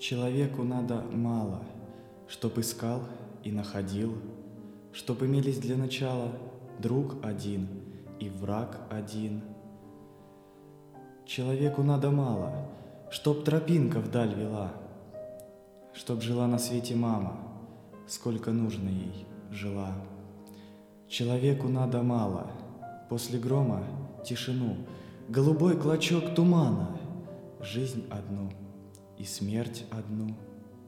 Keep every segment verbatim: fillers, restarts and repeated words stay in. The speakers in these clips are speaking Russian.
Человеку надо мало, чтоб искал и находил, чтоб имелись для начала друг один и враг один. Человеку надо мало, чтоб тропинка вдаль вела, чтоб жила на свете мама, сколько нужно ей жила. Человеку надо мало, после грома тишину, голубой клочок тумана, жизнь одну и смерть одну.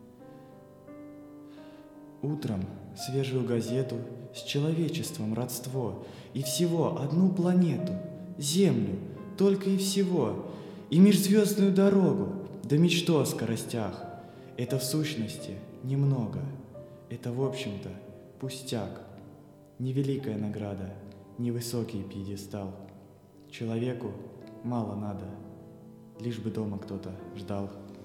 Утром свежую газету, с человечеством родство, и всего одну планету, Землю, только и всего, и межзвездную дорогу, да мечту о скоростях. Это в сущности немного, это в общем-то пустяк, невеликая награда, невысокий пьедестал. Человеку мало надо, лишь бы дома кто-то ждал.